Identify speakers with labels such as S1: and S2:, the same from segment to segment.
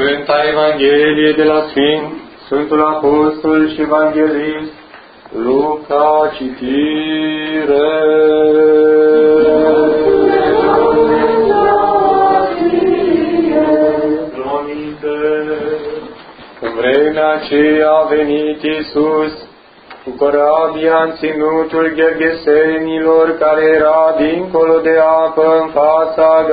S1: Sfânta Evanghelie de la Sfântul Apostol și Evanghelist Luca, citire. În vremea aceea a venit Iisus cu corabia în ținutul Gergesenilor, care era dincolo de apă în fața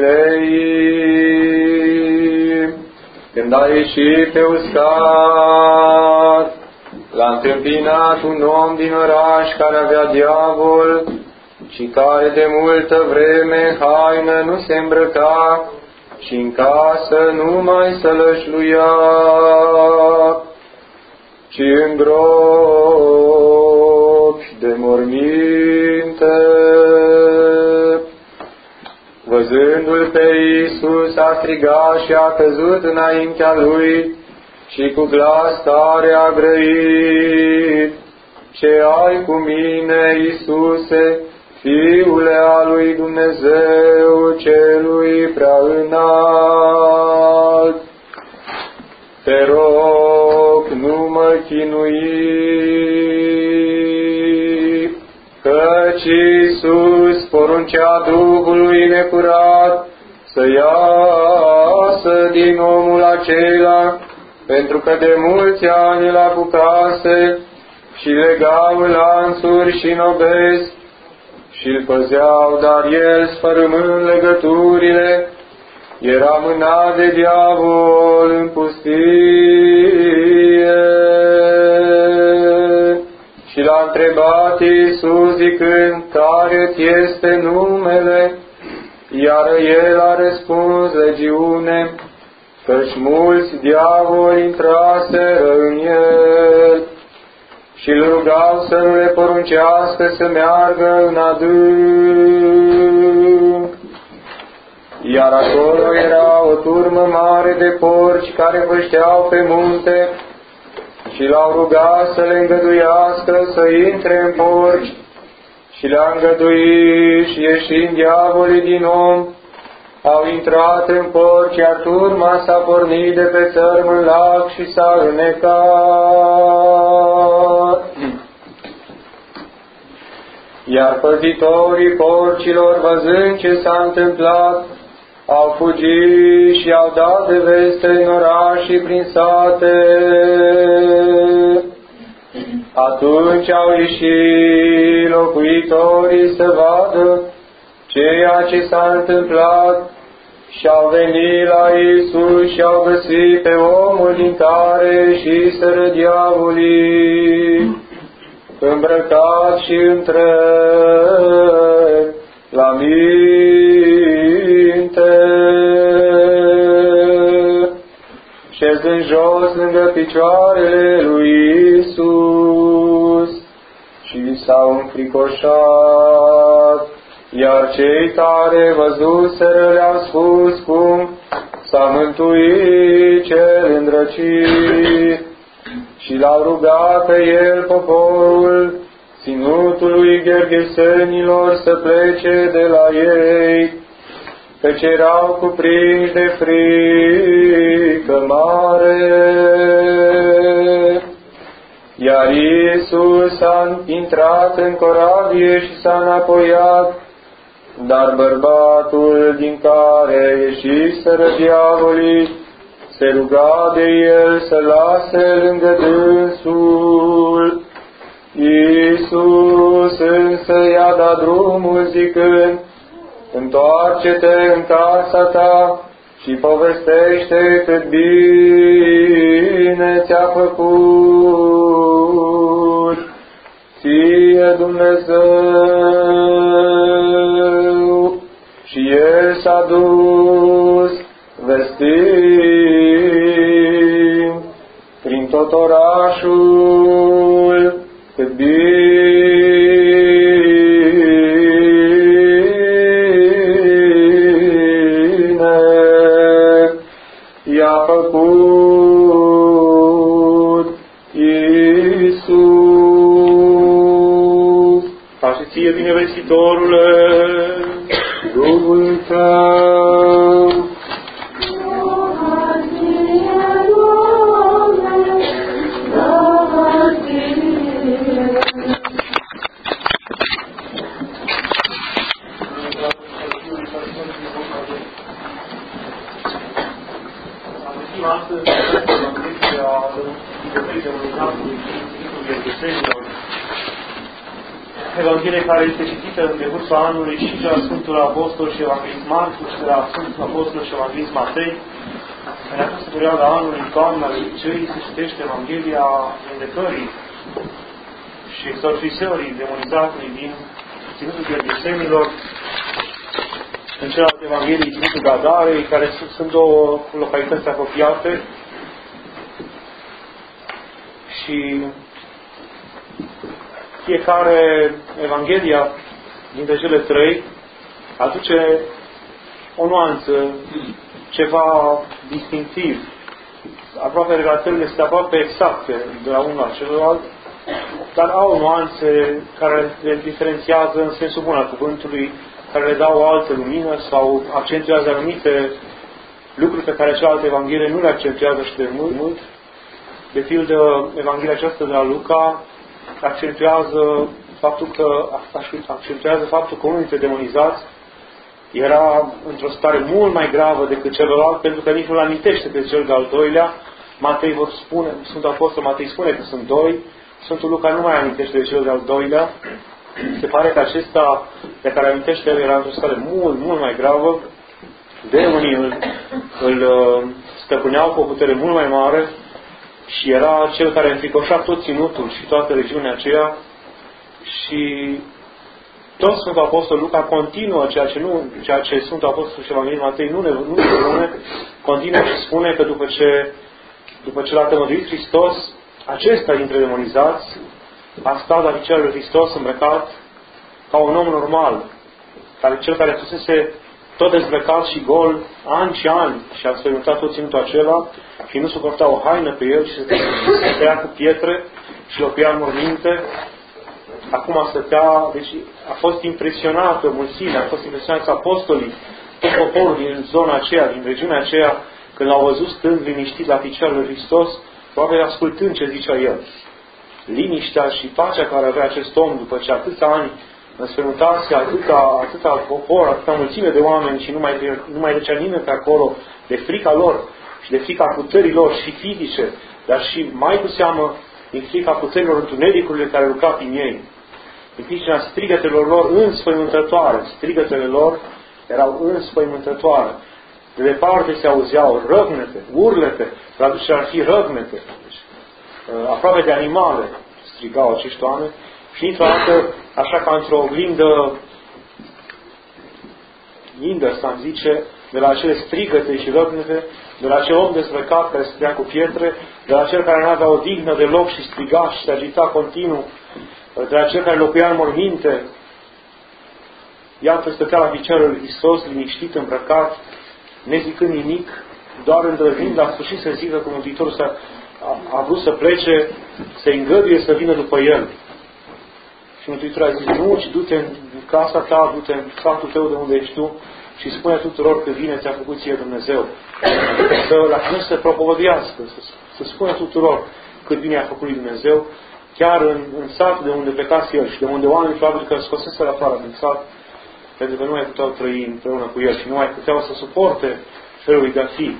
S1: Galilei. Când a ieșit pe uscat, l-a întâmpinat un om din oraș care avea diavol și care de multă vreme haină nu se îmbrăca și în casă nu mai sălășluia, ci în gropi de morminte. Văzându-l pe Iisus, a strigat și a căzut înaintea lui și cu glas tare a grăit: Ce ai cu mine, Iisuse, Fiule al lui Dumnezeu celui prea înalt? Te rog, nu mă chinui. Căci Iisus poruncea Duhului necurat să iasă din omul acela, pentru că de mulți ani îl apucase și legau lanțuri și nobezi și îl păzeau, dar el, sfărâmând legăturile, era mânat de diavol în pustie. Și l-a întrebat Iisus zicând: Care-ți este numele? Iar el a răspuns: Legiune, căci mulți diavoli intraseră în el. Și îl rugau să nu le poruncească să meargă în adânc. Iar acolo era o turmă mare de porci care pășteau pe munte și l-au rugat să le îngăduiască să intre în porci. Și le-a îngăduit și, ieșind diavolii din om, au intrat în porci, iar turma s-a pornit de pe țărm în lac și s-a înnecat. Iar păzitorii porcilor, văzând ce s-a întâmplat, au fugit și au dat de veste în oraș și prin sate. Atunci au ieșit locuitorii să vadă ceea ce s-a întâmplat și au venit la Iisus și au găsit pe omul din care ieșiseră diavolii, îmbrăcat și întreg la minte, șezând jos lângă picioarele lui Iisus, și s-au înfricoșat. Iar cei care văzuseră le-au spus cum s-a mântuit cel îndrăcit și l-au rugat pe el poporul ținutului Gergesenilor să plece de la ei, căci erau cuprinși de frică mare. Iar Iisus a intrat în corabie și s-a înapoiat, dar bărbatul din care ieșiseră diavolii se ruga de el să lase lângă dânsul. Iisus însă i-a dat drumul zicând: Întoarce-te în casa ta și povestește cât bine ți-a făcut ție Dumnezeu. Și el s-a dus vestind prin tot orașul cât bine i-a făcut Iisus. Ca și ție, binevestitorule, Duhul tău.
S2: citim astăzi Evanghelia Demonizatului și Sfântul Ghergesenilor. Evanghelie care este citită în decursul anului și de la Sfântul Apostol și Evanghelist Marcu și de la Sfântul Apostol și Evanghelist Matei. În această perioadă a anului, toamna, de obicei, se citește Evanghelia vindecării și exorcisării demonizatului din Ținutul Ghergesenilor, în celelalte Evanghelii Ținutul Gadarei, care sunt două localități apropiate. Și fiecare Evanghelia dintre cele trei aduce o nuanță, ceva distinctiv. Aproape relatările sunt aproape exacte de la unul la celălalt, dar au nuanțe care le diferențiază în sensul bun al cuvântului, care le dau o altă lumină sau accentuează anumite lucruri pe care cealaltă Evanghelie nu le accentuează și de mult. De pildă, Evanghelia aceasta de la Luca accentuează faptul că unul dintre demonizați era într-o stare mult mai gravă decât celălalt, pentru că nici nu-l amintește pe cel de-al doilea. Sfântul Apostol Matei spune că sunt doi, Sfântul Luca nu mai amintește de cel de-al doilea. Se pare că acesta de care amintește el era într-o stare mult, mult mai gravă. Demonii îl stăpâneau cu o putere mult mai mare și era cel care înfricoșa tot ținutul și toată regiunea aceea. Și tot Sfântul Apostol Luca continuă ceea ce Sfântul Apostol și Evanghelist Matei nu ne spune, continuă și spune că după ce l-a tămăduit Hristos, acesta dintre demonizați a stat la picioarele lui Hristos îmbrăcat ca un om normal, cel care fusese tot dezbrăcat și gol ani și ani și a înspăimântat tot ținutul acela și nu suporta o haină pe el și se stătea cu pietre și locuia în morminte. Acum stătea, deci a fost impresionată mulțimea, a fost impresionați apostolii, tot poporul din zona aceea, din regiunea aceea, când l-au văzut stând liniștit la picioarele lui Hristos, probabil ascultând ce zicea el. Liniștea și pacea care avea acest om după ce atâția ani înspăimântase atâta popor, atâta mulțime de oameni și nu mai trecea nimeni pe acolo de frica lor și de frica puterii lor și fizice, dar și mai cu seamă din frica puterilor întunericului care lucra prin ei. Din pricina strigătelor lor înspăimântătoare. Strigătele lor erau înspăimântătoare. De departe se auzeau răgnete, urlete, traducerea ar fi răgnete. Deci, aproape de animale strigau acești oameni și dintr-o dată, așa ca într-o oglindă, să-mi zice, de la acele strigăte și răgnete, de la acel om dezbrăcat care stătea cu pietre, de la cel care nu avea o dignă de loc și striga și se agita continuu, de la cel care locuia în morminte, iată stătea la picioarele lui Hristos, liniștit, îmbrăcat, nezicând nimic, doar îndrăznind la sfârșit să zică că Mântuitorul a vrut să plece, să îngăduie să vină după el. Și Mântuitorul a zis, nu, ci du-te în casa ta, du-te în satul tău de unde ești tu și spune tuturor că bine ți-a făcut ție Dumnezeu. La tine să propovăduiască, să spune tuturor cât bine a făcut lui Dumnezeu, chiar în satul de unde plecase el și de unde oamenii probabil că îl scosese la afară din sat, pentru că nu mai puteau trăi împreună cu el și nu mai puteau să suporte felul de a fi.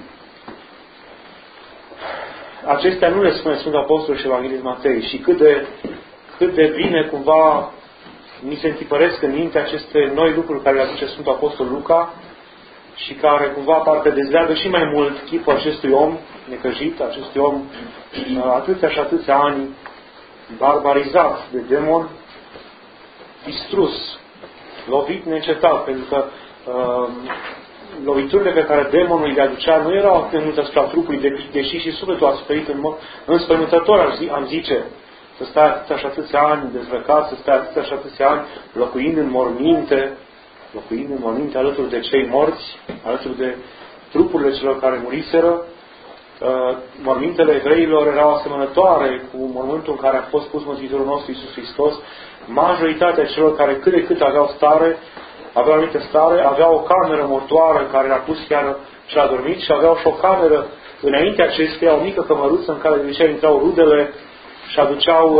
S2: Acestea nu le spune Sfântul Apostol și Evanghelist Matei și cât de bine cumva mi se întipăresc în minte aceste noi lucruri care le aduce Sfântul Apostol Luca și care cumva parcă dezleagă și mai mult chipul acestui om necăjit, acestui om atâția și atâția ani barbarizat de demon, distrus, lovit neîncetat, pentru că loviturile pe care demonul le aducea nu erau atât de mult asupra trupului, deși și sufletul a suferit în mod înspăimântător, am zice, să stai atâția și atâția ani dezbrăcat, să stai atâția și atâția ani locuind în morminte alături de cei morți, alături de trupurile celor care muriseră. Mormintele evreilor erau asemănătoare cu mormântul în care a fost pus Mântuitorul nostru Iisus Hristos. Majoritatea celor care cât de cât aveau anumită stare, aveau o cameră mortoară în care era pus chiar și a dormit și aveau și o cameră înaintea acesteia, o mică cămăruță în care de obicei intrau rudele și aduceau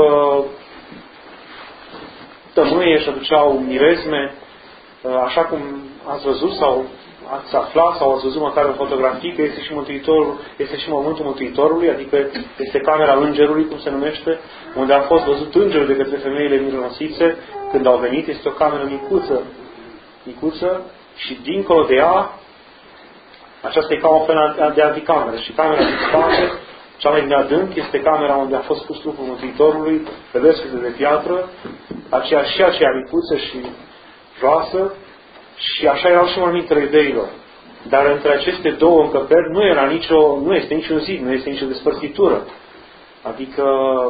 S2: tămâie și aduceau mirezme, așa cum ați văzut sau ați aflat sau ați văzut măcar în fotografii că este și Mântuitorul, este și mormântul Mântuitorului, adică este camera Îngerului, cum se numește, unde a fost văzut Îngerul de către femeile mironosițe când au venit. Este o cameră micuță și dincolo de ea, aceasta e ca o fel de anticameră și camera din spate, cea mai din adânc, este camera unde a fost pus trupul Mântuitorului, pe vescurile de piatră, aceea micuță și joasă, și așa erau și mormintele iudeilor. Dar între aceste două încăperi nu este niciun zid, nu este nicio despărțitură. Adică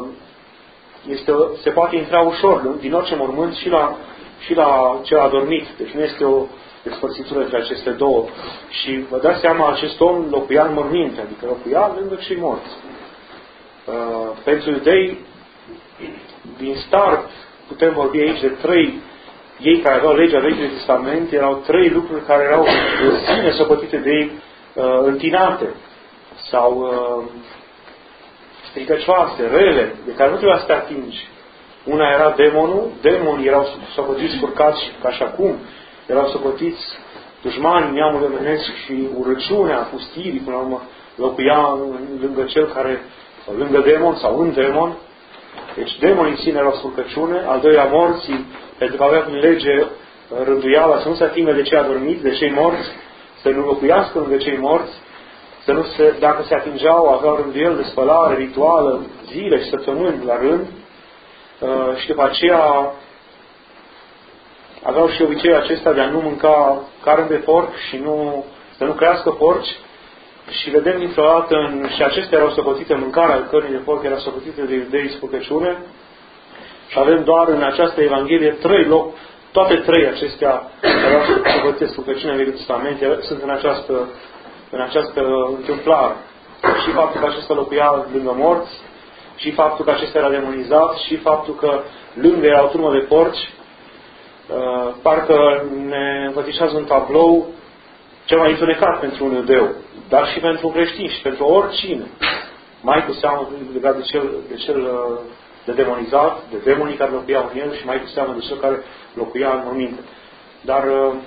S2: se poate intra ușor din orice mormânt și la cel adormit. Deci nu este o despărțitură între aceste două. Și vă dați seama, acest om locuia în morminte, adică locuia lângă cei morți. Pentru iudei, din start, putem vorbi aici de trei. Ei care aveau legea Vechiului Testament, erau trei lucruri care erau în sine socotite de ei întinate sau stricăcioase, rele, de care nu trebuia să te atingi. Una era demonul, demonii erau socotiți curcați ca și acum, erau socotiți dușmanii neamului omenesc și urăciunea, pustirii, până la urmă, locuia lângă cel care, sau lângă demon sau în demon. Deci demonii în sine erau spurcăciune. Al doilea, morții, pentru că avea prin lege rânduiala să nu se atingă de cei adormiți, de cei morți, să nu locuiască lângă cei morți, să nu se, dacă se atingeau, aveau rânduieli de spălare rituală, zile și săptămâni la rând. Și după aceea aveau și obiceiul acesta de a nu mânca carne de porc și să nu crească porci. Și vedem dintr-o dată, și acestea erau socotite, mâncarea cărnii de porc era socotită de iudei spurcăciune. Și avem doar în această Evanghelie trei loc, toate trei acestea erau socotite spurcăciunea în Vechiul Testament, sunt în această întâmplare. Și faptul că acesta locuia lângă morți, și faptul că acesta era demonizat, și faptul că lângă era o turmă de porci, parcă ne înfățișează un tablou cel mai întunecat pentru un iudeu, dar și pentru un creștin și pentru oricine. Mai cu seamă legat de demonizat, de demonii care locuiau în el și mai cu seamă de cel care locuia în morminte. Dar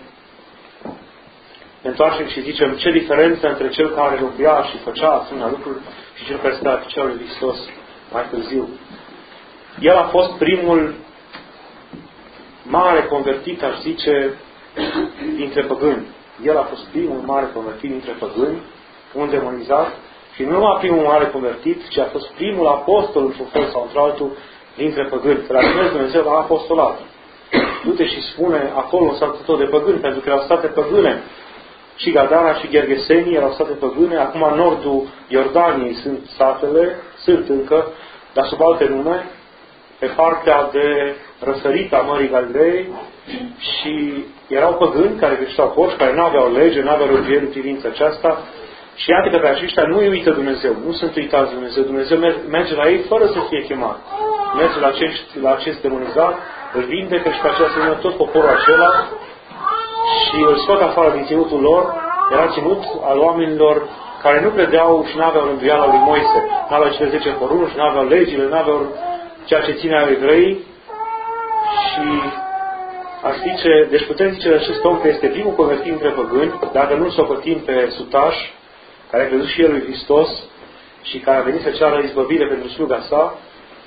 S2: ne întoarcem și zicem ce diferență între cel care locuia și făcea asemenea lucruri și cel care stă la picioarele lui Hristos mai târziu. El a fost primul mare convertit, aș zice, dintre păgâni. El a fost primul mare convertit dintre păgâni, un demonizat, și nu numai primul mare convertit, ci a fost primul apostol într-un fel sau într-altul dintre păgâni. Că la Dumnezeu a apostolat. Du-te și spune acolo în satul tău de păgâni, pentru că erau state păgâne. Și Gadara și Gergesenii erau state păgâne. Acum în nordul Iordaniei sunt satele, sunt încă, dar sub alte nume, pe partea de răsărit a Mării Galilei, și erau păgâni care creșteau porci, care nu aveau lege, nu aveau rânduieli în privința aceasta. Și iată că pe aceștia nu îi uită Dumnezeu, nu sunt uitați de Dumnezeu. Dumnezeu merge la ei fără să fie chemat. Merge la acest demonizat, îl vindecă și pe aceea se vină tot poporul acela și îl scot afară din ținutul lor. Era ținut al oamenilor care nu credeau și nu aveau rânduiala lui Moise. Nu aveau cele 10 porunci, nu aveau legile, nu aveau ceea ce ține al evrei. Și aș zice, deci putem zice de acest om că este primul convertit între păgâni, dacă nu-l socotim pe Sutaș, care a crezut și el lui Hristos și care a venit să ceară izbăvire pentru sluga sa,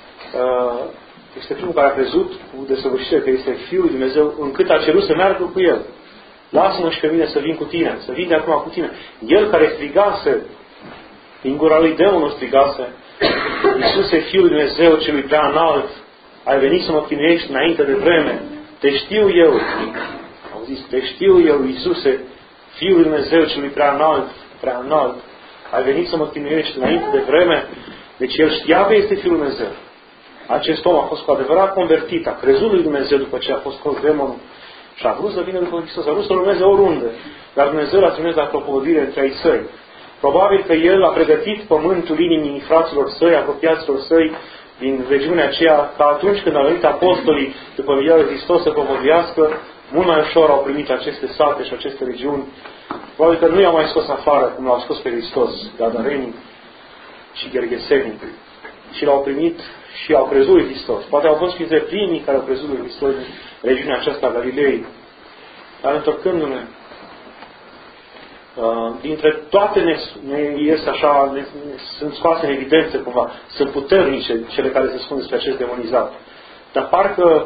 S2: este primul care a crezut cu desăvârșire că este Fiul lui Dumnezeu, încât a cerut să meargă cu el. Lasă-mă și pe mine să vin cu tine, să vin de acum cu tine. El care strigase, din gura lui demonul strigase, Iisuse, Fiul lui Dumnezeu celui prea înalt, ai venit să mă chinuiești înainte de vreme. Te știu eu, au zis, te știu eu, Iisuse, Fiul lui Dumnezeu celui prea înalt, ai venit să mă chinuiești înainte de vreme. Deci el știa că este Fiul lui Dumnezeu. Acest om a fost cu adevărat convertit, a crezut lui Dumnezeu după ce a fost scos demonul și a vrut să vină după Hristos, a vrut să urmeze oriunde. Dar Dumnezeu l-a trimis la propovădire între ai săi. Probabil că el a pregătit pământul inimii fraților săi, apropiaților săi din regiunea aceea, ca atunci când au venit apostolii după învierea lui Hristos să propovădească, mult mai ușor au primit aceste sate și aceste regiuni. Probabil că nu i-au mai scos afară cum l-au scos pe Hristos, Gadarenii și Gergesenii. Și l-au primit și au crezut lui Hristos. Poate au fost printre primii care au crezut lui Hristos în regiunea aceasta a Galilei. Dar întorcându-ne dintre toate sunt scoase în evidență cumva, sunt puternice cele care se spun despre acest demonizat. Dar parcă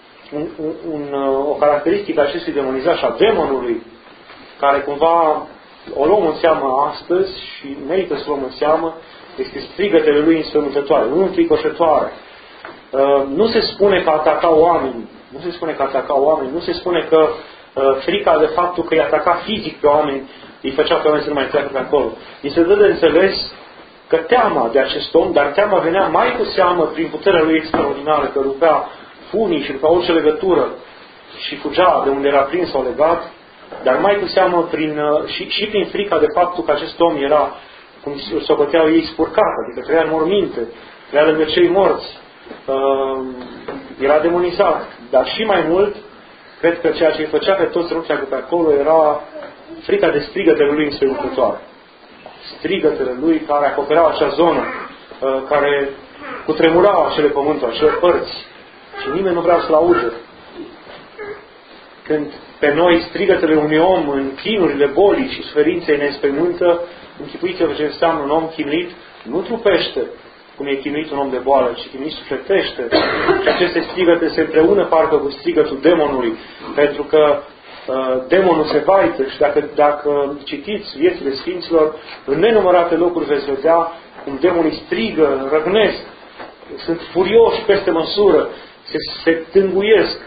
S2: o caracteristică a acestui demonizat și a demonului, care cumva o luăm în seamă astăzi și merită să luăm în seamă, este strigătele lui înspăimântătoare, înfricoșătoare. Nu se spune că ataca oameni, nu se spune că frica de faptul că îi ataca fizic pe oameni îi făcea pe oameni să nu mai treacă pe acolo. Îi se dă de înțeles că teama de acest om, dar teama venea mai cu seamă prin puterea lui extraordinară, că rupea funii și rupea orice legătură și fugea de unde era prins sau legat, dar mai cu seamă și prin frica de faptul că acest om era, cum îl socoteau ei, spurcat, adică trăia în morminte, trăia lângă cei morți, era demonizat. Dar și mai mult, cred că ceea ce îi făcea pe toți să nu treacă pe acolo era frica de strigătele lui înspăimântătoare. Strigătele lui care acoperau acea zonă, care cutremurau acele pământuri, acele părți. Și nimeni nu vrea să-l audă. Când pe noi strigătele unui om în chinurile bolii și suferinței ne înspăimântă, închipuiți-vă ce înseamnă un om chinuit, nu trupește, cum e chinuit un om de boală, ci chinuit sufletește. Și aceste strigăte se împreună parcă cu strigătul demonului, pentru că demonul se vaită și dacă citiți viețile Sfinților, în nenumărate locuri veți vedea cum demonii strigă, răgnesc, sunt furioși peste măsură, se tânguiesc,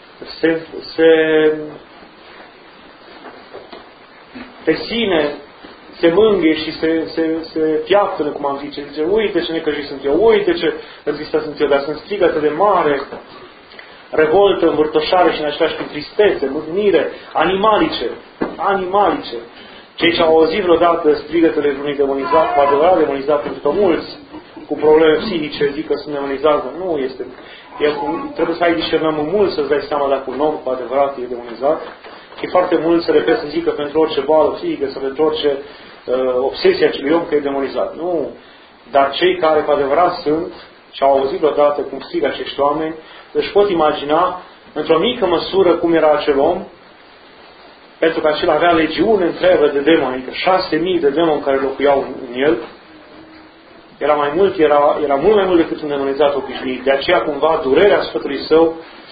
S2: pe sine se mângâie și se piaptănă, cum am zice. Zice, uite ce necăjit sunt eu, uite ce rezistat sunt eu, dar sunt strigăte de mare revoltă, învârtoșare și în același timp tristețe, mâhnire, animalice. Cei ce au auzit vreodată strigătele unui demonizat, cu adevărat demonizat, pentru că mulți cu probleme psihice zic că sunt demonizați, nu este. Trebuie să ai discernământ mult să-ți dai seama dacă un om cu adevărat e demonizat. Și foarte mult se repede să zică pentru orice boală psihică sau pentru orice obsesie a acelui om că e demonizat. Nu. Dar cei care cu adevărat sunt și au auzit vreodată cum strigă acești oameni, își pot imagina într-o mică măsură cum era acel om, pentru că acela avea legiune întreagă de demoni, adică 6.000 de demoni care locuiau în el. Era mult mai mult decât un demonizat obișnuit. De aceea cumva durerea sfătului său,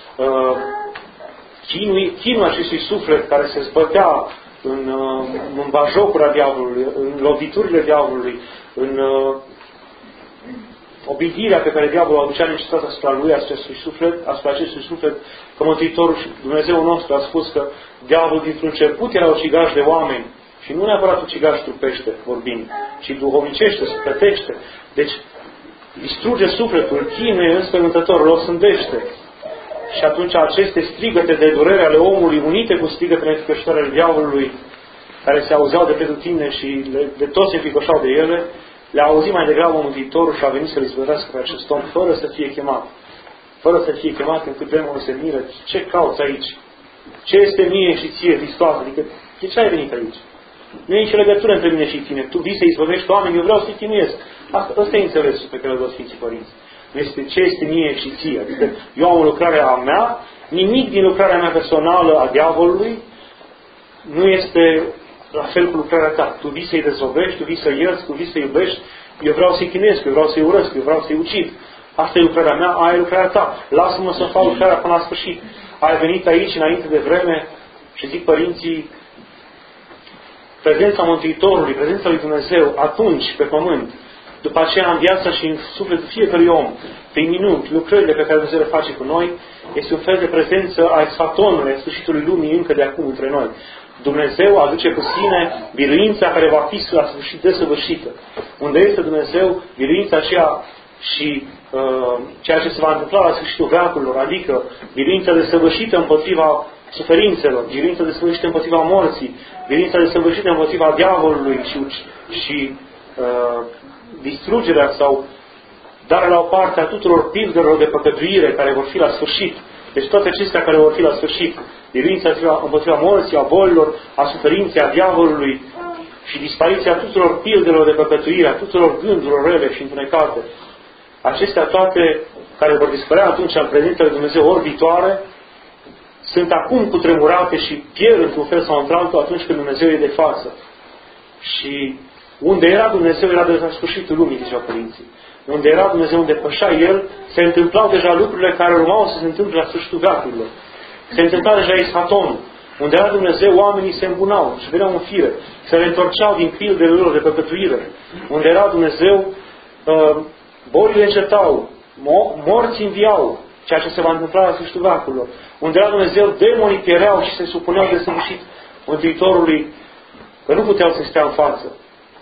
S2: chinul acestui suflet care se zbătea în bajocura diavolului, în loviturile diavolului, în obidirea pe care diavolul aducea necesitatea asupra lui, asupra acestui suflet, că Mântuitorul și Dumnezeu nostru a spus că diavolul dintr-un început era ucigaș de oameni și nu neapărat ucigaș trupește, vorbind, ci duhovnicește, sufletește. Deci distruge sufletul, chinuie înspăimântător, îl osândește. Și atunci aceste strigăte de durere ale omului, unite cu strigătele înfricoșătoare ale diavolului, care se auzeau de pretutindeni și de toți se înfricoșau de ele, le-a auzit mai degrabă Mântuitorul și a venit să-l izbăvească pe acest om, fără să fie chemat. Fără să fie chemat, încât demonul se miră. Ce cauți aici? Ce este mie și ție, Hristos? Adică, de ce ai venit aici? Nu e nicio legătură între mine și tine. Tu vii să izbăvești oameni, eu vreau să-i chinuiesc. Asta e înțelesul pe care îl dau Sfinții Părinți. Nu este ce este mie și ție. Adică eu am o lucrare a mea, nimic din lucrarea mea personală a diavolului nu este la fel cu lucrarea ta. Tu vii să-i dezvăvești, tu vii să ierți, tu vii să iubești, eu vreau să-i chinesc, eu vreau să-i urăsc, eu vreau să-i ucid. Asta e lucrarea mea, aia e lucrarea ta. Lasă-mă să fac lucrarea până la sfârșit. Ai venit aici înainte de vreme și zic părinții, prezența Mântuitorului, prezența lui Dumnezeu, atunci, pe pământ, după aceea în viața și în sufletul fiecărui om, prin minuni, lucrările pe care Dumnezeu le face cu noi, este un fel de prezență a exfatonului, a sfârșitului lumii încă de acum între noi. Dumnezeu aduce cu sine biruința care va fi la sfârșit desăvârșită. Unde este Dumnezeu, biruința aceea și ceea ce se va întâmpla la sfârșitul veacurilor, adică biruința desăvârșită împotriva suferințelor, biruința desăvârșită împotriva morții, biruința desăvârșită împotriva diavolului și distrugerea sau darea la o parte a tuturor pildelor de păcătuire care vor fi la sfârșit. Deci toate acestea care vor fi la sfârșit, biruința împotriva morții, a bolilor, a suferinței, a diavolului și dispariția tuturor pildelor de păcătuire, a tuturor gândurilor rele și întunecate. Acestea toate care vor dispărea atunci în prezența lui Dumnezeu ori viitoare, sunt acum cutremurate și pierd într-un fel sau într-altul atunci când Dumnezeu e de față. Și unde era Dumnezeu era deja sfârșitul lumii, ziceau părinții. Unde era Dumnezeu, unde pășea El, se întâmplau deja lucrurile care urmau să se întâmple la sfârșitul veacurilor. Se întâmpla deja Ishatonul. Unde era Dumnezeu, oamenii se îmbunau și veneau în fire. Se reîntorceau din pildele lor de păcătuire. Unde era Dumnezeu, bolile încetau, morții înviau, ceea ce se va întâmpla la sfârșitul veacurilor. Unde era Dumnezeu, demonii piereau și se supuneau de săvârșit Mântuitorului, că nu puteau să stea în față.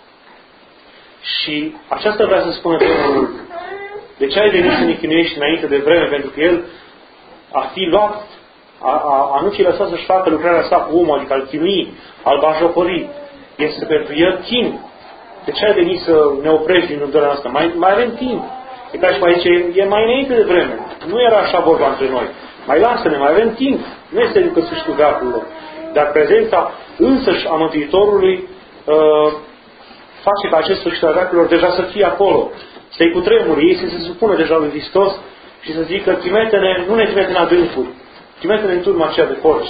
S2: Și aceasta vrea să spună Domnul: de ce ai venit să ne chinuiești înainte de vreme? Pentru că El a fi luat, a nu fi lăsat să-și facă lucrarea sa cu omul, adică al chinui, al bajocori. Este pentru El chin. De ce ai venit să ne oprești din rândul asta? Mai avem timp. E ca și mai zice, e mai înainte de vreme. Nu era așa vorba între noi. Mai lasă-ne, mai avem timp. Nu este încă sfârșitul veacurilor. Dar prezența însăși a Mântuitorului face ca acest sfârșit al veacurilor deja să fie acolo. Să-i cutremure, ei să se supună deja lui Hristos și să zică: trimite-ne, nu ne trimite în adâncuri, trimite-ne în turma aceea de porci.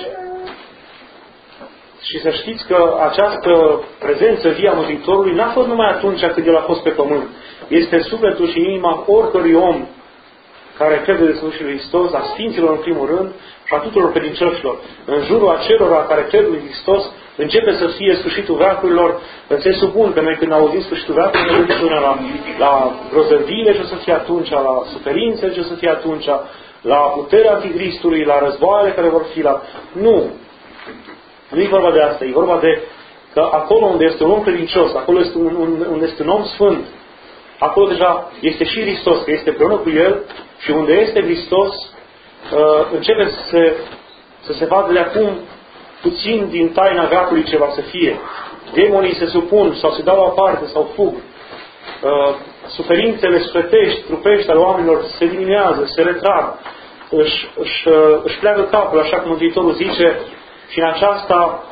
S2: Și să știți că această prezență vie a Mântuitorului n-a fost numai atunci când El a fost pe pământ. Este sufletul și inima oricărui om care crede de sfârșitul lui Hristos, a Sfinților în primul rând și a tuturor credincioșilor. În jurul acelora care cred lui Hristos începe să fie sfârșitul veacurilor. Se supun că noi când auzim sfârșitul veacurilor ne gândim până la grozăviile ce o să fie atunci, la suferințe ce o să fie atunci, la puterea Anticristului, la războaiele care vor fi la... Nu! Nu e vorba de asta. E vorba de că acolo unde este un om credincios, acolo unde este un om sfânt, acolo deja este și Hristos, că este împreună cu El, și unde este Hristos, începe să se vadă de acum puțin din taina veacului ce va să fie. Demonii se supun sau se dau la parte sau fug. Suferințele sufletești, trupești ale oamenilor se diminuează, se retrag, își pleacă capul, așa cum Mântuitorul zice, și în aceasta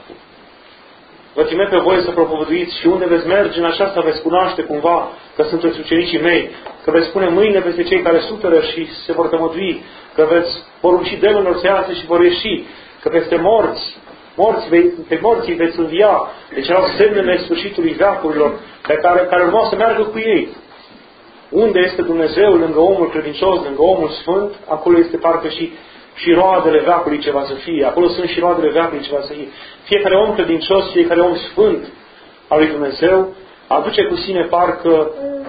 S2: vă trimit pe voi să propovăduiți și unde veți merge, în aceasta veți cunoaște cumva că sunteți ucenicii mei, că veți pune mâinile peste cei care suferă și se vor tămădui, că veți porunci demonilor să iasă și vor ieși, că peste pe morții veți învia. Deci erau semnele sfârșitului veacurilor pe care urmau să meargă cu ei. Unde este Dumnezeu lângă omul credincios, lângă omul sfânt, acolo este parcă și roadele veacului ce va să fie. Acolo sunt și roadele veacului ce va să fie. Fiecare om credincios, fiecare om sfânt al lui Dumnezeu aduce cu sine parcă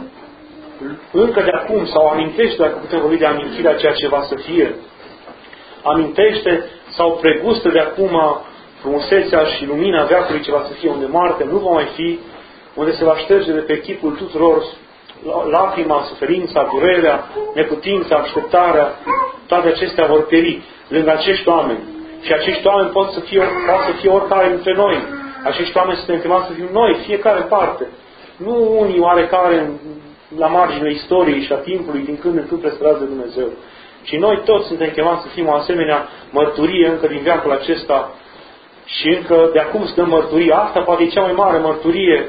S2: încă de acum, sau amintește, dacă putem vorbi de amintirea ceea ce va să fie, amintește sau pregustă de acum frumusețea și lumina veacului ce va să fie, unde moartea nu va mai fi, unde se va șterge de pe chipul tuturor lacrima, suferința, durerea, neputința, așteptarea, toate acestea vor pieri lângă acești oameni. Și acești oameni pot să fie oricare dintre noi. Acești oameni suntem chemați să fim noi, fiecare parte. Nu unii oarecare la marginea istoriei și a timpului, din când în când presărați de Dumnezeu. Și noi toți suntem chemați să fim o asemenea mărturie încă din veacul acesta și încă de acum să dăm mărturie. Asta poate e cea mai mare mărturie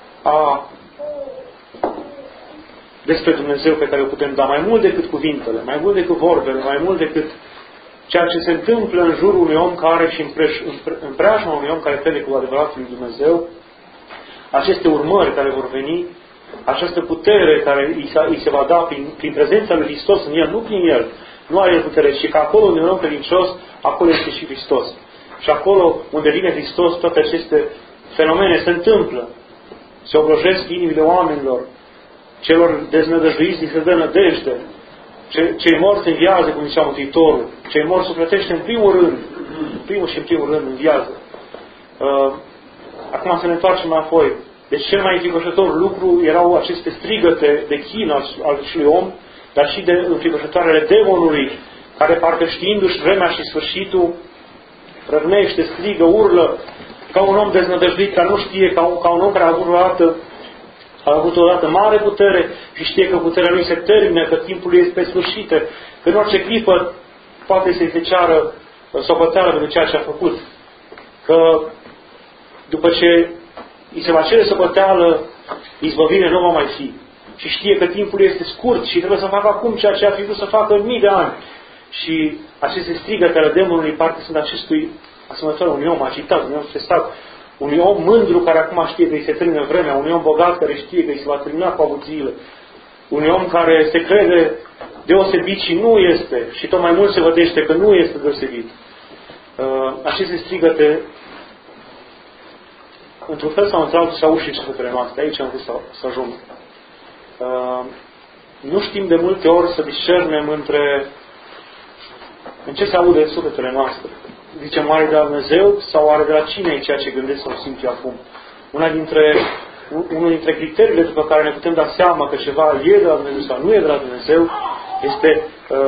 S2: despre Dumnezeu pe care o putem da, mai mult decât cuvintele, mai mult decât vorbele, mai mult decât ceea ce se întâmplă în jurul unui om care și în preajma unui om care crede cu adevărat lui Dumnezeu, aceste urmări care vor veni, această putere care îi se va da prin prezența lui Hristos în el, nu prin el, nu are el putere, ci că acolo unde un om credincios, acolo este și Hristos. Și acolo unde vine Hristos, toate aceste fenomene se întâmplă. Se obrojesc inimile oamenilor, celor deznădăjduiți li se dă nădejde, cei morți înviază, cum zicea Mântuitorul, cei morți sufletește în primul rând, în primul rând înviază. Acum să ne întoarcem înapoi. Deci cel mai înfricoșător lucru erau aceste strigăte de chin al lui om, dar și de înfricoșătoarele demonului, care parcă știindu-și vremea și sfârșitul, răvnește, strigă, urlă, ca un om deznădăjduit care nu știe, ca un om care a avut odată mare putere și știe că puterea lui se termină, că timpul lui este pe sfârșite, că în orice clipă poate să-i se ceară socoteală pentru ceea ce a făcut. Că după ce îi se va cere socoteală, izbăvire nu va mai fi. Și știe că timpul este scurt și trebuie să facă acum ceea ce ar fi vrut să facă în mii de ani. Și aceste strigăte ale demonului parcă sunt acestui asemănător unui om agitat, unui om stresat, unui om mândru care acum știe că îi se termină vremea, unui om bogat care știe că îi se va termina cu avuțiile, unui om care se crede deosebit și nu este, și tot mai mult se vădește că nu este deosebit. Aceste strigăte, într-un fel sau într-altul, se auzi și în sufletele noastre. Aici am vrut să ajung. Nu știm de multe ori să discernem în ce se aude în sufletele noastre. Zicem, oare de la Dumnezeu sau oare de la cine e ceea ce gândesc sau simt eu acum? Unul dintre criteriile după care ne putem da seama că ceva e de la Dumnezeu sau nu e de la Dumnezeu este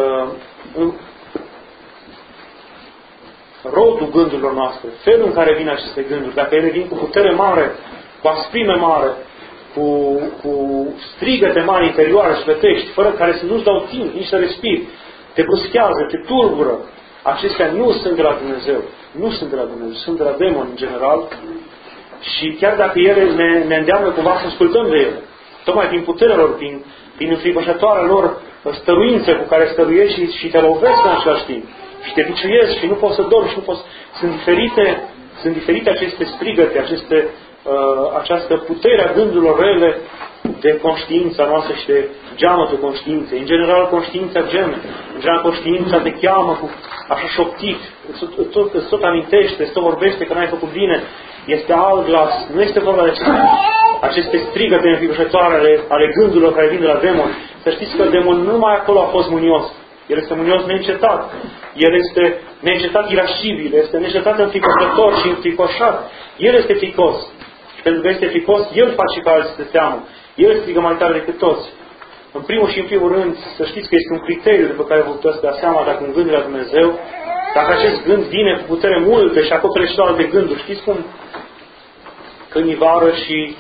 S2: rodul gândurilor noastre, felul în care vin aceste gânduri. Dacă ele vin cu putere mare, cu asprime mare, cu strigăte mari interioare, sufletești, fără care să nu-ți dau timp, nici să respiri, te bruschează, te tulbură, acestea nu sunt de la Dumnezeu. Nu sunt de la Dumnezeu, sunt de la demoni în general. Și chiar dacă ele ne îndeamnă cumva să ascultăm de ele, tocmai prin puterea lor, prin înfricoșătoarea lor stăruință cu care stăruiești și te lovesc în același timp. Și te biciuiesc și nu poți să dormi și nu poți... Sunt diferite aceste strigăte, această putere a gândurilor rele de conștiința noastră și de geamătul conștiinței. În general, conștiința geme. În general, conștiința te cheamă cu așa șoptit. Îți tot amintește, îți tot vorbește că n-ai făcut bine. Este alt glas. Nu este vorba de aceste strigăte înfricoșătoare ale gândurilor care vin de la demon. Să știți că demonul nu numai acolo a fost mânios. El este mânios neîncetat. El este neîncetat irascibil. Este neîncetat înfricoșător și înfricoșat. El este fricos. Și pentru că este fricos, el face ca alții să se teamă. El strigă mai tare decât toți. În primul și în primul rând, să știți că este un criteriu după care vă puteți da seama dacă un gând de la Dumnezeu, dacă acest gând vine cu putere multă și acopere și alte gânduri. Știți cum? Când e vară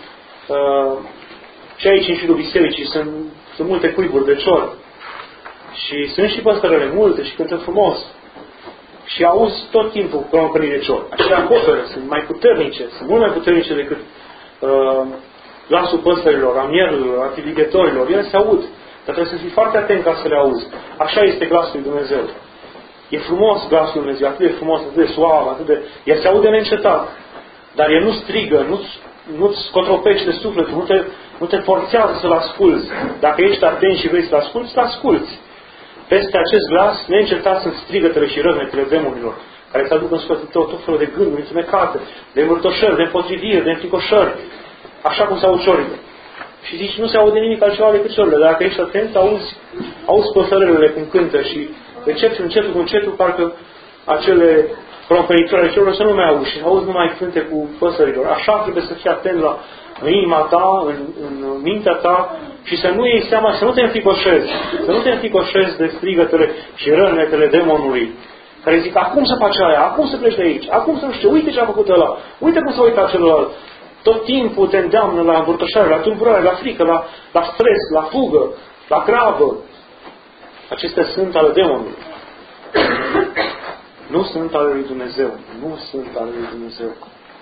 S2: și aici în șirul bisericii sunt multe cuiburi de ciori. Și sunt și păsărele multe și cântă frumos. Și auzi tot timpul croncănii de ciori. Acele acopere sunt mai puternice, sunt mult mai puternice decât glasul păsărilor, a mielurilor, a tivighetorilor. Ele se aud. Dar trebuie să fii foarte atent ca să le auzi. Așa este glasul lui Dumnezeu. E frumos glasul lui Dumnezeu, atât de frumos, atât de suav, El se aude neîncetat. Dar El nu strigă, nu-ți scotropește sufletul, nu te forțează să-L asculți. Dacă ești atent și vrei să-L asculți, să-L asculți. Peste acest glas, neîncetat sunt strigătele și răznetele demonilor, care îți aduc în sufletul tău tot felul de gânduri întunecate, de învârtoșări, de împotriviri, de înfricoșări, așa cum se aud ciorile. Și zici, nu se aude nimic altceva decât ciorile. Dacă ești atent, auzi păsărelele cum cântă și încetul cu încetul, parcă acele crompănitoare ale ciorilor să nu mai auzi și auzi numai cânte cu păsărilor. Așa trebuie să fii atent în inima ta, în mintea ta și să nu iei seama, să nu te înfricoșezi. Să nu te înfricoșezi de strigătele și rănetele demonului. Care zic, acum să faci aia, acum să pleci de aici, acum să nu știu, uite ce a făcut ăla, uite cum s-a uitat celălalt. Tot timpul te îndeamnă la învârtoșare, la tulburare, la frică, la stres, la fugă, la grabă. Acestea sunt ale demonului. Nu sunt ale lui Dumnezeu. Nu sunt ale lui Dumnezeu.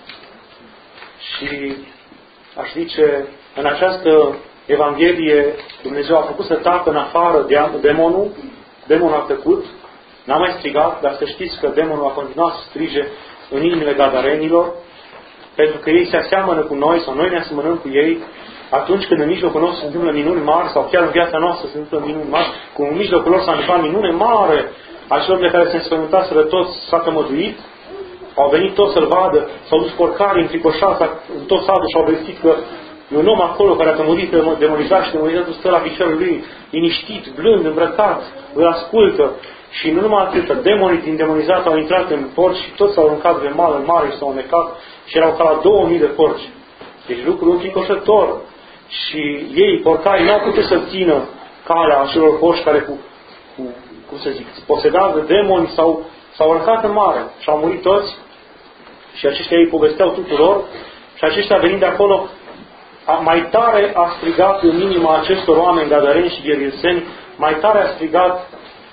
S2: Și aș zice, în această Evanghelie, Dumnezeu a făcut să tacă în afară demonul. Demonul a tăcut, n-a mai strigat, dar să știți că demonul a continuat să strige în inimile gadarenilor, pentru că ei se aseamănă cu noi sau noi ne asemănăm cu ei atunci când în mijlocul nostru se întâmplă minuni mari sau chiar în viața noastră se întâmplă minuni mari, cum în mijlocul lor s-a întâmplat minune mare a celor de care se înspăimântaseră toți s-a tămăduit, au venit toți să-l vadă, s-au dus porcarii înfricoșați în tot satul și au vestit că e un om acolo care a tămăduit demonizat și demonizatul stă la piciorul lui, liniștit, blând, îmbrăcat, îl ascultă. Și nu numai atât, demonii din demonizat au intrat în porci și toți s-au aruncat de mal în mare și s-au necat și erau ca la 2000 de porci. Deci lucru înfricoșător. Și ei, porcarii, n-au putut să țină calea acelor porci care cum să zic, posedează demoni s-au aruncat în mare și au murit toți și aceștia ei povesteau tuturor și aceștia venind de acolo mai tare a strigat în inima acestor oameni gadareni și gherilseni, mai tare a strigat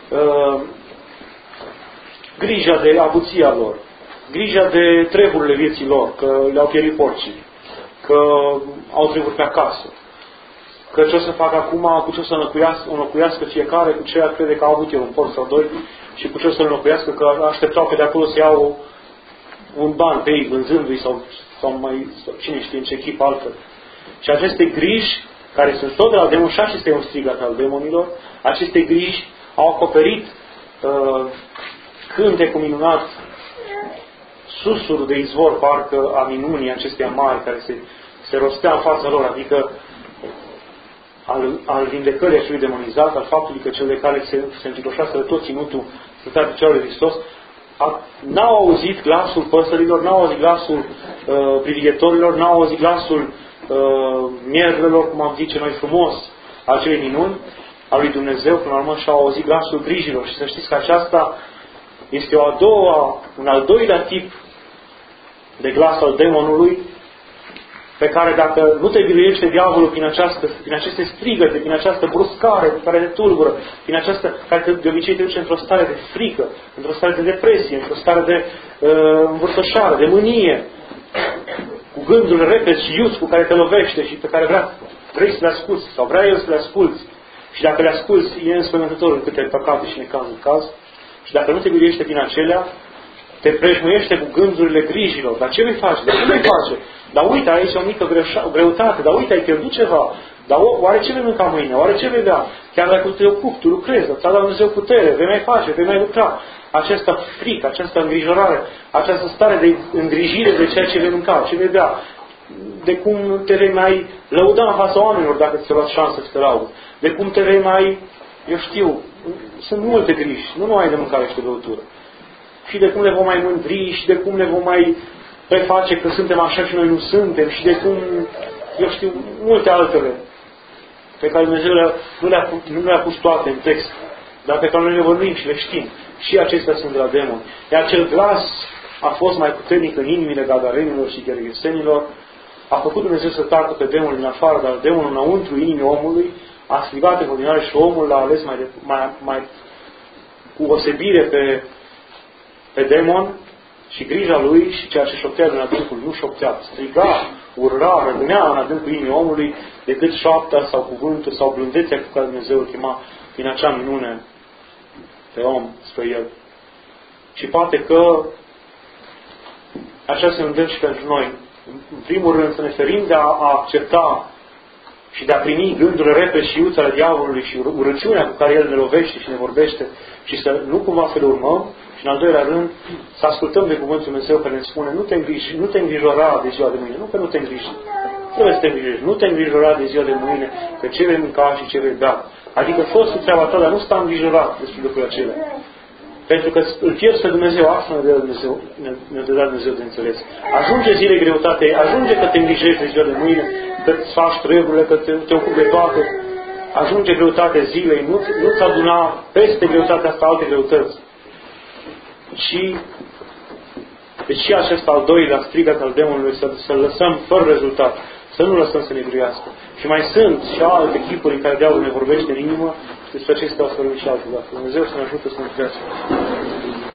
S2: grija de avuția lor, grija de treburile vieții lor, că le-au pierit porcii, că au treburi pe acasă, că ce o să fac acum, cu ce o să înlocuiască fiecare, cu ce crede că a avut el un porc sau doi și cu ce o să înlocuiască, că așteptau că de acolo să iau un ban pe ei, vânzându-i sau sau cine știe în ce chip altfel. Și aceste griji, care sunt tot de la demon, și acesta e un strigat al demonilor, aceste griji au acoperit cântecul minunat, susuri de izvor, parcă a minunii acesteia mari, care se rostea în fața lor, adică al vindecării acelui demonizat, al faptului că cel de care se înticoșaseră tot ținutul stătea pe picioarele lui Hristos, n-au auzit glasul păsărilor, n-au auzit glasul privighetorilor, n-au auzit glasul mierlelor, cum am zice noi frumos, acelei minuni a lui Dumnezeu, până la urmă, și au auzit glasul grijilor. Și să știți că aceasta este un al doilea tip de glas al demonului, pe care dacă nu te biruiește diavolul prin aceste strigăte, prin această bruscare care te tulbură, prin această, care de obicei te duce într-o stare de frică, într-o stare de depresie, într-o stare de învârtoșare, de mânie, cu gânduri repezi și iuți cu care te lovește și pe care vrei să le asculți sau vrea el să le asculți. Și dacă le asculți, e înspăimântător în câte păcate și necazuri caz. Și dacă nu te biruiește prin acelea, te prejmuiește cu gândurile grijilor. Dar ce vei face? Dar ce vei face? Dar uite, aici e o mică greutate. Dar uite, ai pierdut ceva. Dar oare ce vei mânca mâine? Oare ce vei bea? Chiar dacă te ocupi, tu lucrezi, ți-a dat Dumnezeu putere, vei mai face, vei mai lucra. Această frică, această îngrijorare, această stare de îngrijire de ceea ce vei mânca, ce vei bea, de cum te vei mai lăuda în fața oamenilor dacă ți-a luat șansă să te laudi, de cum te vei mai, eu știu, sunt multe griji, nu numai de mâncare și de băutură. Și de cum le vom mai mândri, și de cum le vom mai preface că suntem așa și noi nu suntem, și de cum, eu știu, multe altele pe care Dumnezeu nu le-a pus toate în text, dar pe care noi le vorbim și le știm. Și acestea sunt de la demoni. Iar acel glas a fost mai puternic în inimile gadarenilor și ghergesenilor, a făcut Dumnezeu să tacă pe demonul din afară, dar demonul înăuntru inimii omului a strigat în continuare și omul l-a ales mai cu osebire pe demon și grija lui și ceea ce șoptea din adâncul nu șoptea, striga, urra, rădânea în adâncul inimii omului decât șoapta sau cuvântul sau blândețea cu care Dumnezeu îl chema din acea minune pe om spre el. Și poate că așa se îndemn și pentru noi. În primul rând să ne ferim de a accepta și de a primi gândurile repede și iuți ale diavolului și urăciunea cu care el ne lovește și ne vorbește și să nu cumva să le urmăm. Și în al doilea rând, să ascultăm de Cuvântul Dumnezeu care ne spune nu te îngrijora de ziua de mâine. Nu că nu te îngriji. Trebuie să te îngrijești. Nu te îngrijora de ziua de mâine, că ce vei mânca și ce vei bea. Adică fost cu treaba ta, dar nu sta îngrijorat despre lucrurile acelea. Pentru că îl pierzi pe Dumnezeu, asta ne dă Dumnezeu de înțeles. Ajunge zile greutate, ajunge că te îngrijești de ziua de mâine, că îți faci treburile, că te ocupi de toate. Ajunge greutate zilei, nu-ți aduna peste greutatea asta alte greutăți. Deci și acesta al doilea strigat al demonului să-l lăsăm fără rezultat, să nu lăsăm să ne biruiască. Și mai sunt și alte chipuri în care diavolul ne vorbește în inimă, despre acestea o să vorbim și altă dată. Dumnezeu să ne ajute să ne biruiască.